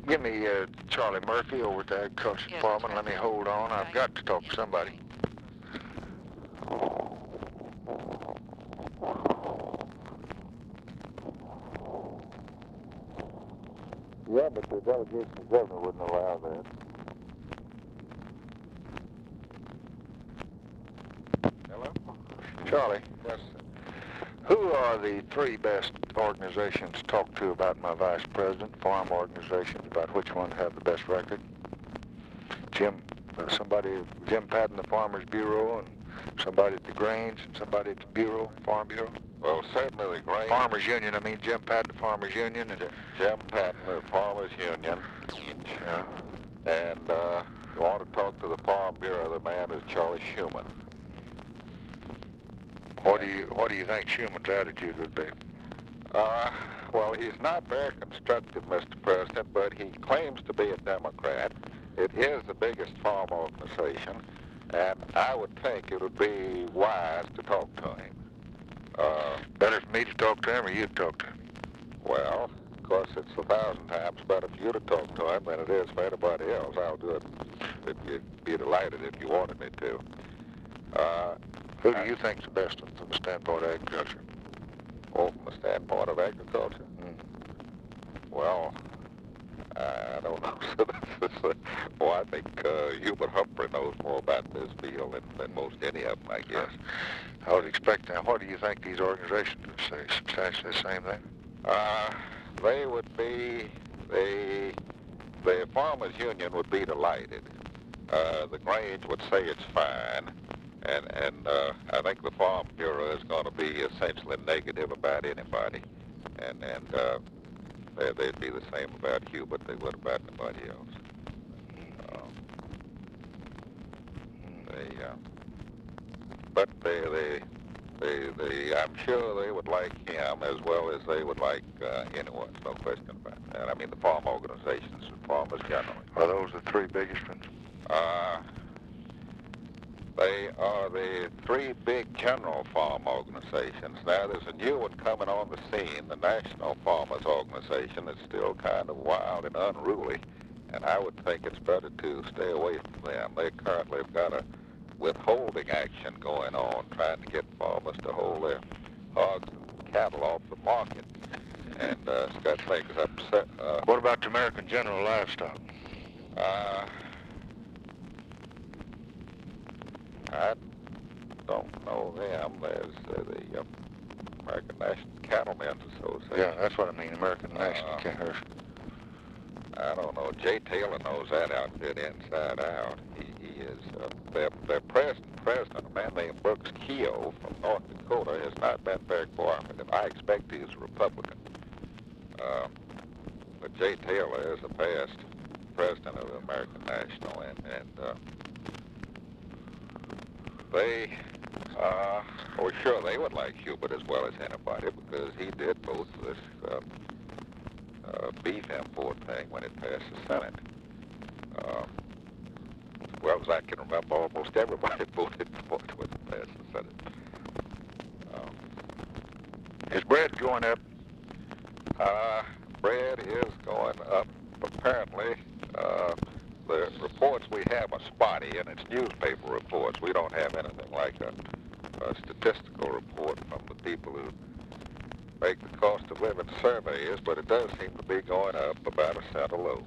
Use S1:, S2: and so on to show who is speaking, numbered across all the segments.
S1: Give me Charlie Murphy over at the Agriculture Department. Let me hold on. I've got to talk to somebody.
S2: Yeah, but the delegation of governor wouldn't allow that.
S1: Hello? Charlie.
S2: Yes,
S1: Who are the three best organizations to talk to about my vice president, farm organizations, about which one have the best record? Jim Patton, the Farmers Bureau, and somebody at the Grange, and somebody at the Bureau, Farm Bureau?
S2: well, certainly the Grange.
S1: Farmers Union, I mean Jim Patton, the Farmers Union, and
S2: Jim Patton, the Farmers Union.
S1: yeah.
S2: And you want to talk to the Farm Bureau, the man is Charlie Schumann.
S1: What do you think Schumann's attitude would be?
S2: Well, he's not very constructive, Mr. President, but he claims to be a Democrat. It is the biggest farm organization, and I would think it would be wise to talk to him.
S1: Better for me to talk to him or you to talk to him?
S2: Well, of course, it's 1,000 times better for you to talk to him than it is for anybody else. I'll do it. You'd be delighted if you wanted me to.
S1: Who do you think's the best from the standpoint of agriculture?
S2: Oh, from the standpoint of agriculture? Well, I don't know. Well, I think Hubert Humphrey knows more about this field than most any of them, I guess.
S1: I would expect that. What do you think these organizations would say? Substantially the same thing?
S2: They would be, the Farmers Union would be delighted. The Grange would say it's fine. And I think the Farm Bureau is going to be essentially negative about anybody. And they'd be the same about Hubert they would about anybody else. I'm sure they would like him as well as they would like anyone. No question about that. I mean, the farm organizations and farmers generally.
S1: Are those the three biggest ones?
S2: They are the three big general farm organizations. Now, there's a new one coming on the scene, the National Farmers Organization. That's still kind of wild and unruly, and I would think it's better to stay away from them. They currently have got a withholding action going on, trying to get farmers to hold their hogs and cattle off the market, and it's got things upset.
S1: What about the American General Livestock?
S2: I don't know them. There's the American National Cattlemen's Association.
S1: Yeah, that's what I mean, American National Cattlemen's.
S2: I don't know. Jay Taylor knows that outfit inside out. He is their present president, a man named Brooks Keogh from North Dakota, has not been very cooperative. I expect he's a Republican. But Jay Taylor is the past president of the American National, and they, well, sure, they would like Hubert as well as anybody because he did both this beef import thing when it passed the Senate. As well as I can remember, almost everybody voted for it when it passed the Senate.
S1: Is bread going up?
S2: Bread is going up. Apparently, the reports we have are spotty, and it's newspaper reports. We don't have anything like a statistical report from the people who make the cost of living surveys, but it does seem to be going up about a cent a loaf,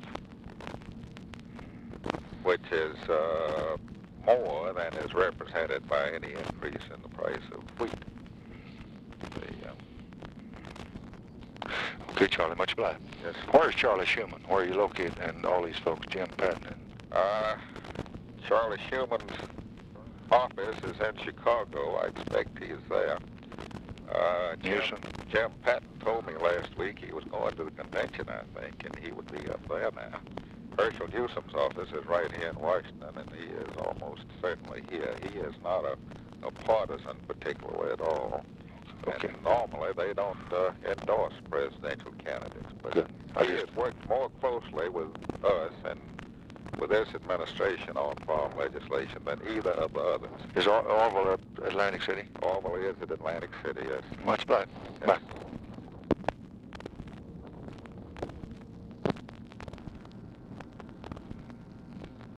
S2: which is more than is represented by any increase in the price of wheat.
S1: Okay, Charlie, much obliged.
S2: Yes.
S1: Where's Charlie Schumann? Where are you located and all these folks, Jim Patton?
S2: Charlie Schumann's office is in Chicago. I expect he's there. Jim Patton told me last week he was going to the convention, I think, and he would be up there now. Herschel Newsom's office is right here in Washington, and he is almost certainly here. He is not a partisan particularly at all.
S1: Okay.
S2: And normally they don't endorse presidential candidates, but
S1: Good.
S2: he has worked more closely with us and with this administration on farm legislation than either of the others.
S1: Is Orville at Atlantic City?
S2: Orville is at Atlantic City, yes.
S1: Much obliged.
S2: Yes.
S1: Bye.